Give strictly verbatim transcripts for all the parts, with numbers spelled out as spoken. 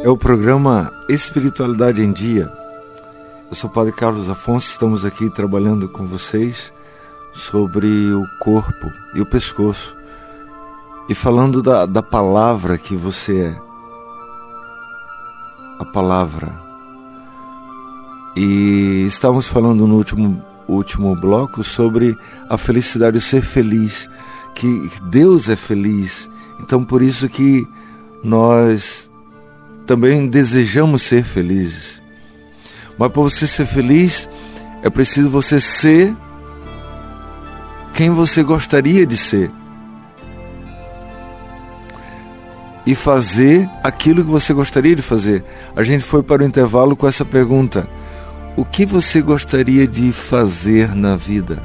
o programa Espiritualidade em Dia. Eu sou o Padre Carlos Afonso, estamos aqui trabalhando com vocês sobre o corpo e o pescoço e falando da, da palavra que você é. A palavra. E estávamos falando no último, último bloco sobre a felicidade, o ser feliz, que Deus é feliz. Então por isso que nós também desejamos ser felizes. Mas para você ser feliz, é preciso você ser quem você gostaria de ser. E fazer aquilo que você gostaria de fazer. A gente foi para o intervalo com essa pergunta: o que você gostaria de fazer na vida?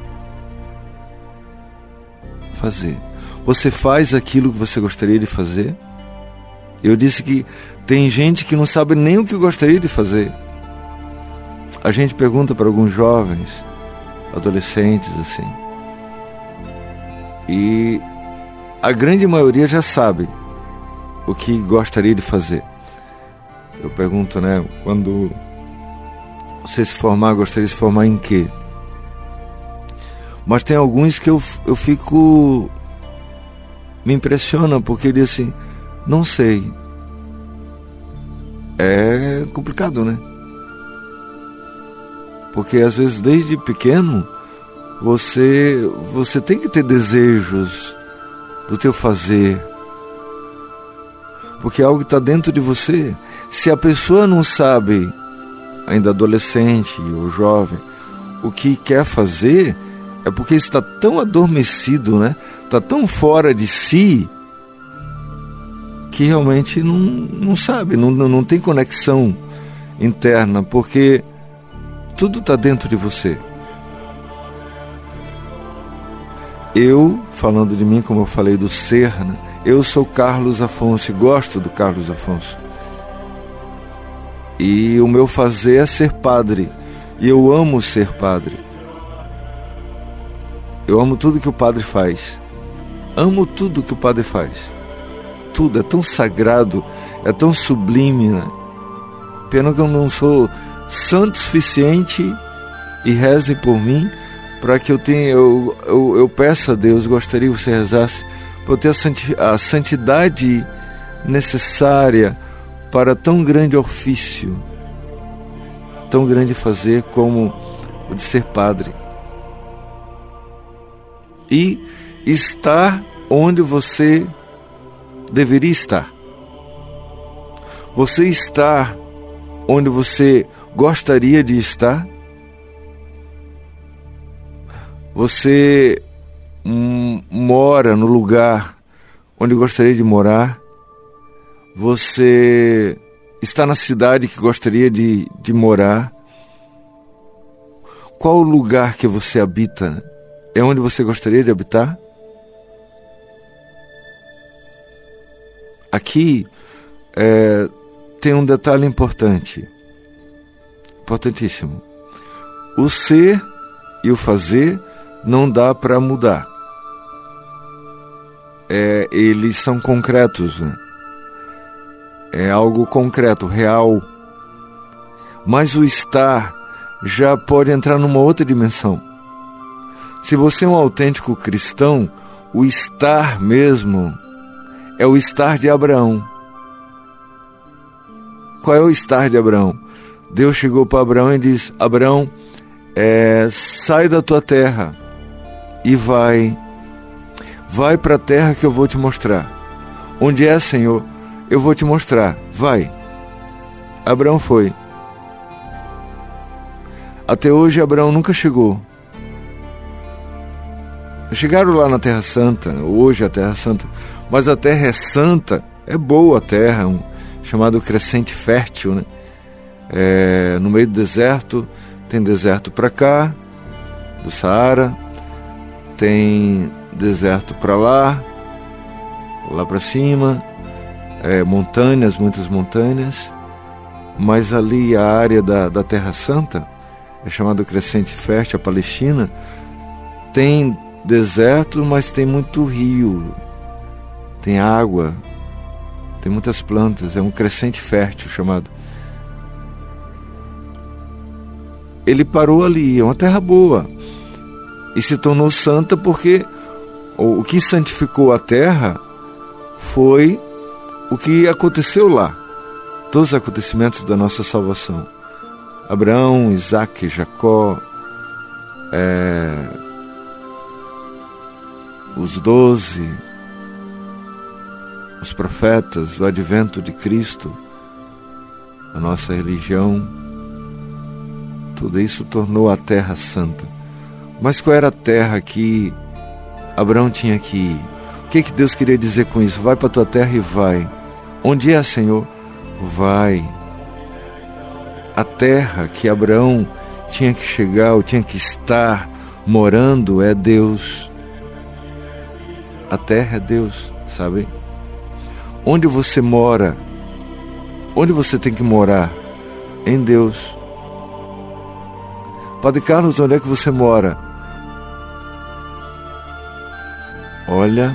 Fazer. Você faz aquilo que você gostaria de fazer? Eu disse que tem gente que não sabe nem o que gostaria de fazer. A gente pergunta para alguns jovens, adolescentes, assim. E a grande maioria já sabe o que gostaria de fazer. Eu pergunto, né, quando você se formar, gostaria de se formar em quê? Mas tem alguns que eu, eu fico... me impressiona, porque ele diz assim, não sei. É complicado, né? Porque às vezes desde pequeno você, você tem que ter desejos do teu fazer. Porque é algo que está dentro de você. Se a pessoa não sabe, ainda adolescente ou jovem, o que quer fazer, é porque isso está tão adormecido, né? Está tão fora de si, que realmente não, não sabe, não, não tem conexão interna, porque tudo está dentro de você. Eu, falando de mim, como eu falei do ser, né? Eu sou Carlos Afonso e gosto do Carlos Afonso. E o meu fazer é ser padre. E eu amo ser padre. Eu amo tudo que o padre faz. Amo tudo que o padre faz. Tudo, é tão sagrado, é tão sublime, né? Pena que eu não sou santo o suficiente, e reze por mim, para que eu tenha, eu, eu, eu peço a Deus, gostaria que você rezasse, para eu ter a, santi, a santidade necessária para tão grande ofício, tão grande fazer como o de ser padre. E estar onde você deveria estar. Você está onde você gostaria de estar? Você hum, mora no lugar onde gostaria de morar? Você está na cidade que gostaria de, de morar? Qual o lugar que você habita? É onde você gostaria de habitar? Aqui é, tem um detalhe importante, importantíssimo. O ser e o fazer não dá para mudar. É, eles são concretos, né? É algo concreto, real. Mas o estar já pode entrar numa outra dimensão. Se você é um autêntico cristão, o estar mesmo é o estar de Abraão. Qual é o estar de Abraão? Deus chegou para Abraão e disse: Abraão, é, sai da tua terra e vai, vai para a terra que eu vou te mostrar. Onde é, Senhor? Eu vou te mostrar. Vai. Abraão foi. Até hoje Abraão nunca chegou. Chegaram lá na Terra Santa, hoje a Terra Santa, mas a Terra é santa, é boa a terra, um, chamado Crescente Fértil, né? É, no meio do deserto, tem deserto para cá, do Saara, tem deserto para lá, lá para cima, é, montanhas, muitas montanhas, mas ali a área da, da Terra Santa, é chamado Crescente Fértil, a Palestina, tem deserto, mas tem muito rio, tem água, tem muitas plantas, é um crescente fértil chamado. Ele parou ali, é uma terra boa, e se tornou santa porque o que santificou a terra foi o que aconteceu lá, todos os acontecimentos da nossa salvação. Abraão, Isaque, Jacó, é, os doze, os profetas, o advento de Cristo, a nossa religião, tudo isso tornou a terra santa. Mas qual era a terra que Abraão tinha que ir? O que, que Deus queria dizer com isso? Vai para a tua terra e vai. Onde é, Senhor? Vai. A terra que Abraão tinha que chegar, ou tinha que estar morando, é Deus. A terra é Deus, sabe? Onde você mora, onde você tem que morar? Em Deus. Padre Carlos, onde é que você mora? Olha,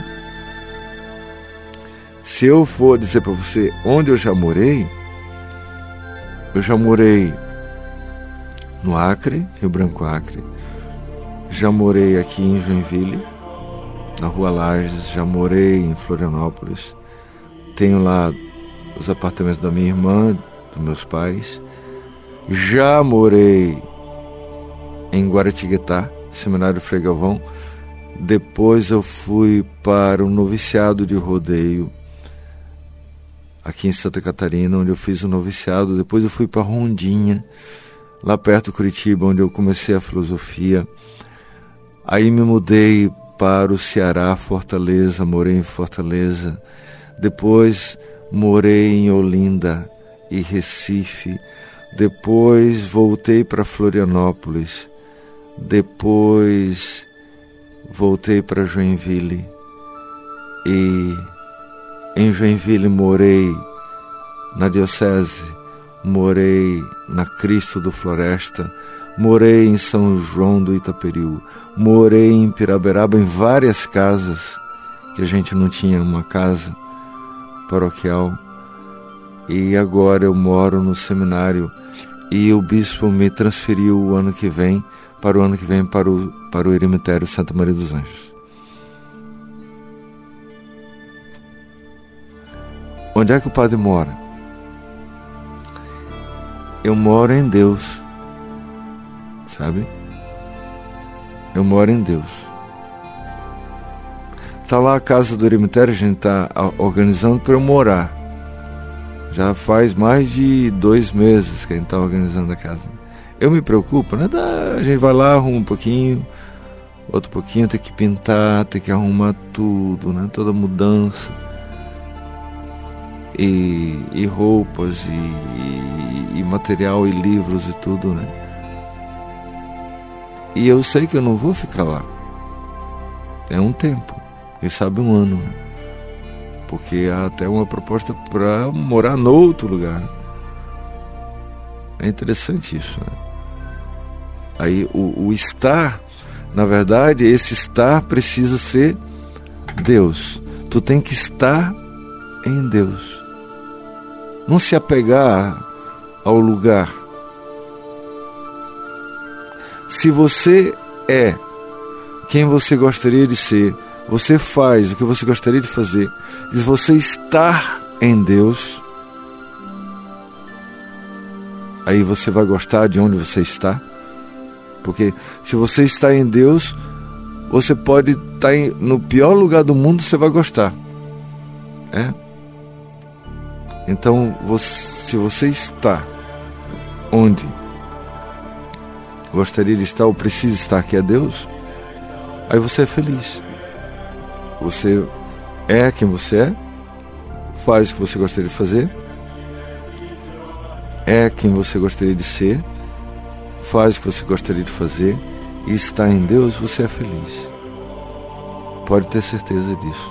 se eu for dizer para você onde eu já morei, eu já morei no Acre, Rio Branco Acre, já morei aqui em Joinville, na Rua Lages, já morei em Florianópolis, tenho lá os apartamentos da minha irmã, dos meus pais, já morei em Guaratinguetá, Seminário Frei Galvão. Depois eu fui para o noviciado de rodeio aqui em Santa Catarina, onde eu fiz o noviciado. Depois eu fui para Rondinha, lá perto de Curitiba, onde eu comecei a filosofia. Aí me mudei para o Ceará, Fortaleza, morei em Fortaleza. Depois morei em Olinda e Recife. Depois voltei para Florianópolis. Depois voltei para Joinville. E em Joinville morei na Diocese, morei na Cristo do Floresta, morei em São João do Itaperiú, morei em Piraberaba, em várias casas, que a gente não tinha uma casa paroquial. E agora eu moro no seminário e o bispo me transferiu o ano que vem, para o ano que vem, para o, para o eremitério Santa Maria dos Anjos. Onde é que o padre mora? Eu moro em Deus, sabe? Eu moro em Deus. Está lá a casa do eremitério, a gente está organizando para eu morar. Já faz mais de dois meses que a gente está organizando a casa. Eu me preocupo, né? A gente vai lá, arruma um pouquinho, outro pouquinho, tem que pintar, tem que arrumar tudo, né? Toda mudança. E, e roupas, e, e, e material, e livros e tudo, né? E eu sei que eu não vou ficar lá. É um tempo, quem sabe um ano, né? Porque há até uma proposta para morar no outro lugar. É interessante isso, né? Aí o, o estar, na verdade, esse estar precisa ser Deus. Tu tem que estar em Deus. Não se apegar ao lugar. Se você é quem você gostaria de ser, você faz o que você gostaria de fazer, e você estar em Deus, aí você vai gostar de onde você está. Porque se você está em Deus, você pode estar em, no pior lugar do mundo, você vai gostar. É? Então, você, se você está onde gostaria de estar ou precisa estar, que é Deus, aí você é feliz. Você é quem você é, faz o que você gostaria de fazer, é quem você gostaria de ser, faz o que você gostaria de fazer, e está em Deus, você é feliz. Pode ter certeza disso.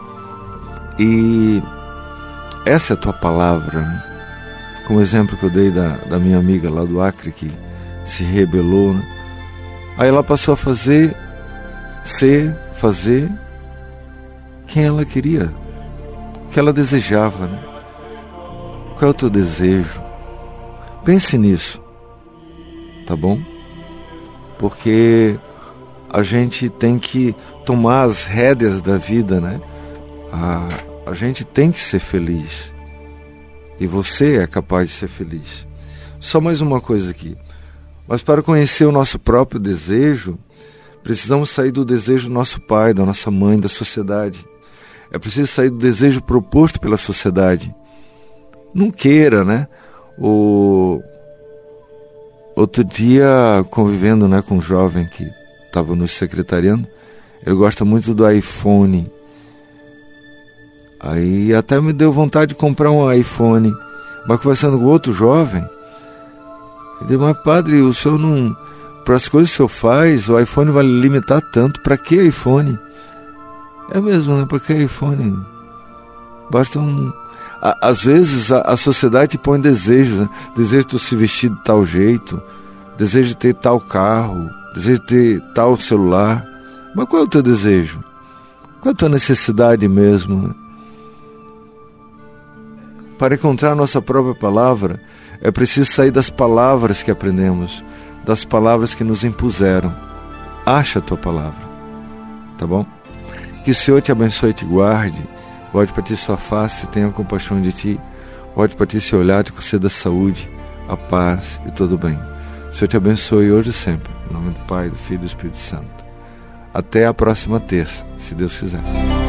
E essa é a tua palavra, né? Como exemplo que eu dei da, da minha amiga lá do Acre, que se rebelou, né? Aí ela passou a fazer, ser, fazer quem ela queria, que ela desejava, né? Qual é o teu desejo? Pense nisso, tá bom? Porque a gente tem que tomar as rédeas da vida, né? A, a gente tem que ser feliz. E você é capaz de ser feliz. Só mais uma coisa aqui. Mas para conhecer o nosso próprio desejo, precisamos sair do desejo do nosso pai, da nossa mãe, da sociedade. É preciso sair do desejo proposto pela sociedade. Não queira, né? O... Outro dia, convivendo, né, com um jovem que estava nos secretariando, ele gosta muito do iPhone. Aí até me deu vontade de comprar um iPhone. Mas conversando com outro jovem, ele disse, mas padre, o senhor não... Para as coisas que o senhor faz, o iPhone vai limitar tanto. Para que iPhone? É mesmo, né? Para que iPhone? Basta um... Às vezes a, a sociedade põe desejos, né? Desejo de se vestir de tal jeito, desejo de ter tal carro, desejo de ter tal celular. Mas qual é o teu desejo? Qual é a tua necessidade mesmo, né? Para encontrar a nossa própria palavra, é preciso sair das palavras que aprendemos, das palavras que nos impuseram. Acha a tua palavra, tá bom? Que o Senhor te abençoe e te guarde, volte para ti sua face, tenha compaixão de ti, volte para ti seu olhar, te conceda a saúde, a paz e todo o bem. O Senhor te abençoe hoje e sempre, em nome do Pai, do Filho e do Espírito Santo. Até a próxima terça, se Deus quiser.